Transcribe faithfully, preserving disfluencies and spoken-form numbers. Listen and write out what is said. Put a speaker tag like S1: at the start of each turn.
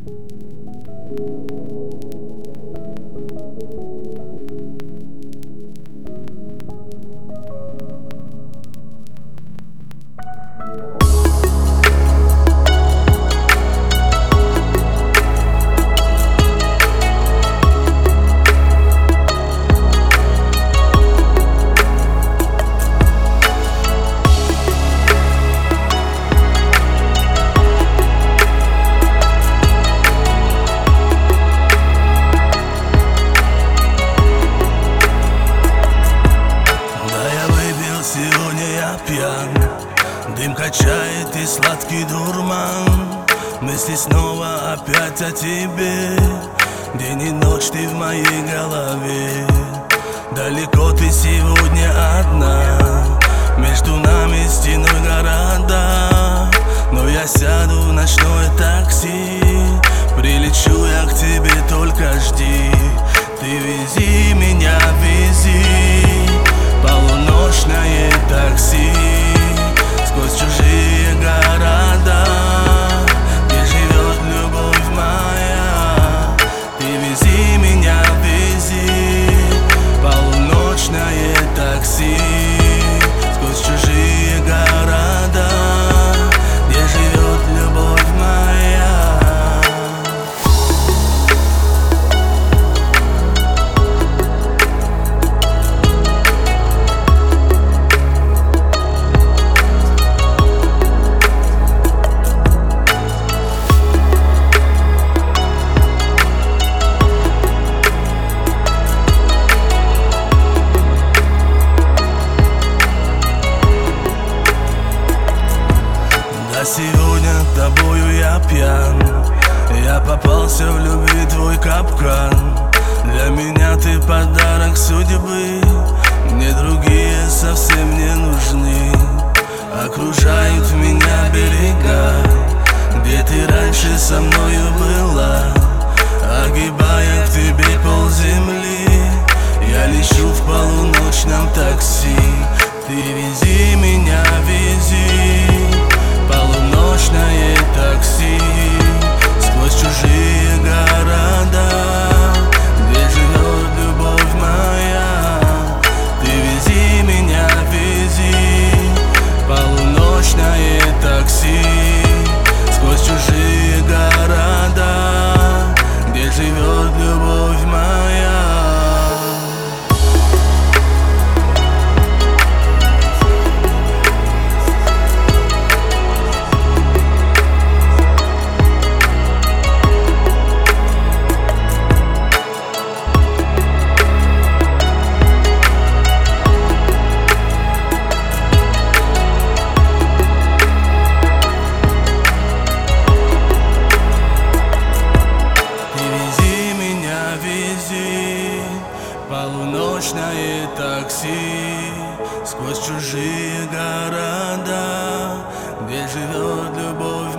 S1: Дым качает и сладкий дурман. Мысли снова опять о тебе. День и ночь ты в моей голове. Далеко ты сегодня одна. Между нами стеной города. Но я сяду в ночное такси. Прилечу я к тебе, только жди. Ты вези меня, вези. Полуночное такси сквозь чужие города, где живет любовь моя. Ты вези меня, вези. Полуночное такси сквозь чужие города, где живет любовь моя. Сегодня тобою я пьян. Я попался в любви, твой капкан. Для меня ты подарок судьбы. Мне другие совсем не нужны. Окружают меня берега, где ты раньше со мною была. Огибая к тебе полземли, я лечу в полуночном такси. Ты вези меня, вези. Полуночное такси сквозь чужие города, где живет любовь моя. Ты вези меня, вези. Полуночное такси сквозь чужие города, где живет любовь моя. Полуночное такси сквозь чужие города, где живет любовь